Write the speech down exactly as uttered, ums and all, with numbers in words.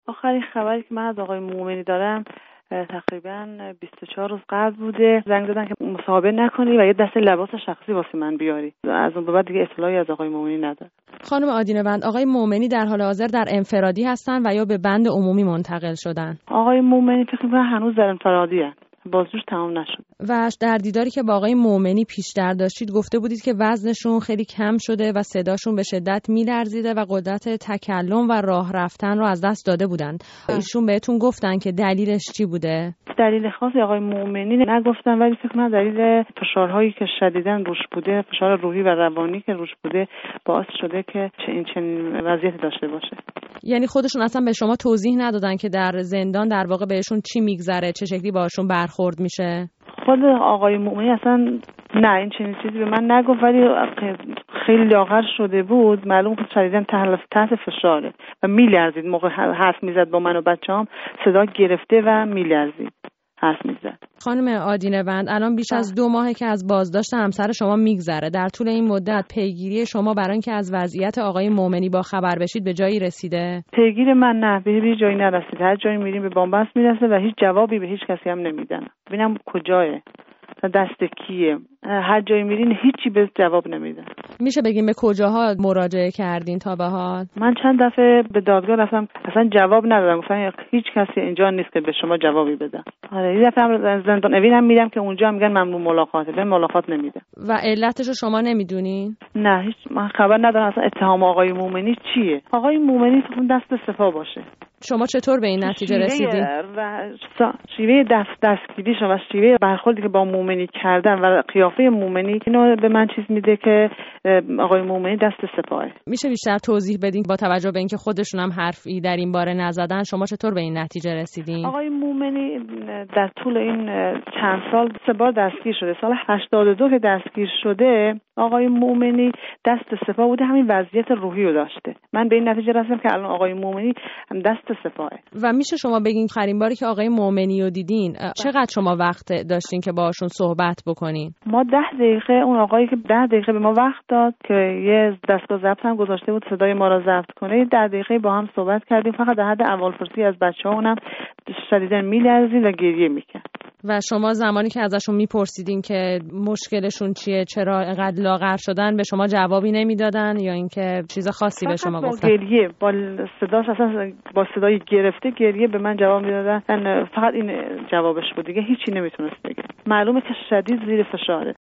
آخرین خبری که من از آقای مومنی دارم تقریبا بیست و چهار روز قبل بوده. زنگ دادن که مصاحبه نکنی و یه دسته لباس شخصی واسه من بیاری. از اون به بعد دیگه اطلاعی از آقای مومنی ندارم. خانم آدینه بند، آقای مومنی در حال حاضر در انفرادی هستن و یا به بند عمومی منتقل شدن؟ آقای مومنی تقریبا هنوز در انفرادی هستن. بازجوش تمام نشد. و در دیداری که با آقای مومنی پیشتر داشتید گفته بودید که وزنشون خیلی کم شده و صداشون به شدت میلرزیده و قدرت تکلم و راه رفتن رو از دست داده بودند. ایشون بهتون گفتن که دلیلش چی بوده؟ دلیل خاصی آقای مومنی نگفتن، ولی فکر کنم دلیل فشارهایی که شدیداً روش بوده، فشار روحی و روانی که روش بوده باعث شده که این چنین وضعیتی داشته باشه. یعنی خودشون اصلا به شما توضیح ندادن که در زندان در واقع بهشون چی میگذره، چه شکلی باشون برخورد میشه؟ خود آقای مومنی اصلا نه این چنین چیزی به من نگفت، ولی خیلی لاغر شده بود، معلوم بود شدیداً تحت فشاره و میلرزید. موقع حرف میزد با من و بچه‌ام صدا گرفته و میلرزید حرف میزد. خانم آدینه بند، الان بیش از دو ماهه که از بازداشت همسر شما میگذره. در طول این مدت پیگیری شما برای اینکه از وضعیت آقای مومنی با خبر بشید به جایی رسیده؟ پیگیر من نه، به هیچ جایی نرسید. هر جایی میریم به بنبست میرسه و هیچ جوابی به هیچ کسی هم نمیدن. ببینم کجاه، دست کیه. هر جایی میرین هیچی به جواب نمیدن. میشه بگیم به کجاها مراجعه کردین تا به حال؟ من چند دفعه به دادگاه رفتم، اصلا جواب ندادن. گفتن هیچ کسی اینجا نیست که به شما جوابی بده. آره یه دفعه هم زندان اوین هم میرم که اونجا میگن ممنوع ملاقاته، به ملاقات نمیده. و علتش رو شما نمیدونین؟ نه هیچ، من خبر ندارم اصلا اتهام آقای مومنی چیه. آقای مومنی فقط دست صفا باشه. شما چطور به این نتیجه رسیدین؟ و شیوه دست دستگیریش و شیوه برخوردی که با مومنی کردن و قیافه مومنی اینو به من چیز میده که آقای مومنی دست سپاه. میشه بیشتر توضیح بدین با توجه به اینکه خودشون هم حرفی در این باره نزدن، شما چطور به این نتیجه رسیدین؟ آقای مومنی در طول این چند سال سه بار دستگیر شده. سال هشتاد و دو که دستگیر شده آقای مومنی دست سپاه بوده، همین وضعیت روحی رو داشته. من به این نتیجه رسیدم که الان آقای مومنی هم دست سپاهه. و میشه شما بگین آخرین باری که آقای مومنی رو دیدین چقدر شما وقت داشتین که باهاشون صحبت بکنین؟ ما ده دقیقه، اون آقایی که ده دقیقه به ما وقت داد که یه دستگاه ضبط هم گذاشته بود صدای ما را ضبط کنه، ده دقیقه با هم صحبت کردیم. فقط در حد اولپرسی از بچه‌ها، اونم شدیداً میلرزید و گریه میکرد. و شما زمانی که ازشون میپرسیدین که مشکلشون چیه، چرا اینقدر لاغر شدن، به شما جوابی نمیدادن یا اینکه چیز خاصی به شما گفتن؟ با گریه، با صداش اصلا با صدای گرفته گریه به من جواب میدادن. فقط این جوابش بود، دیگه هیچی نمیتونست بگه. معلومه که شدید زیر فشاره.